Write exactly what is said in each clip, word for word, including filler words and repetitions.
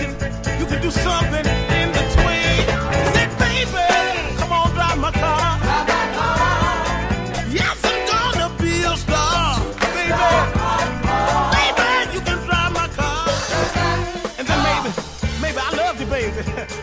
can, you can do something in between. Say, baby, come on, drive my car. Drive my car. Yes, I'm gonna be a star, baby. Baby, you can drive my car. And then maybe, maybe I love you, baby.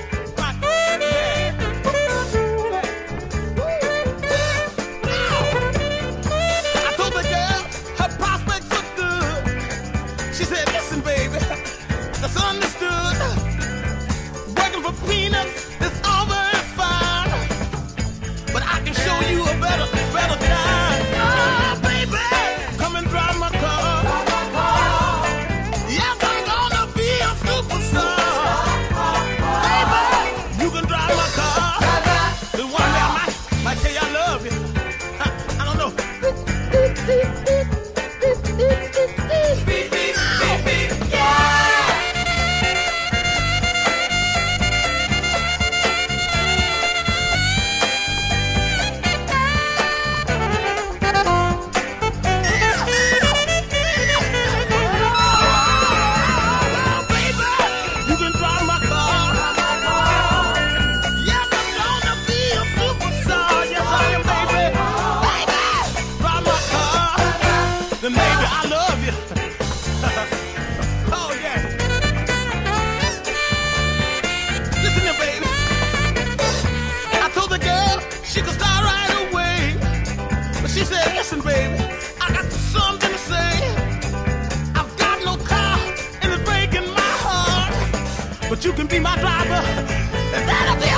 Understood. Working for peanuts is all very fine, but I can show you a better, better time. Oh, baby, come and drive my car. Drive my car. Yes, I'm gonna be a superstar. Baby, you can drive my car. The one day I might, might tell you I love you. I, I don't know. Beep, beep, beep, beep, yeah. Then maybe I love you. Oh, yeah. Listen here, baby. I told the girl she could start right away. But she said, listen, baby, I got something to say. I've got no car and it's breaking my heart. But you can be my driver, and that'll be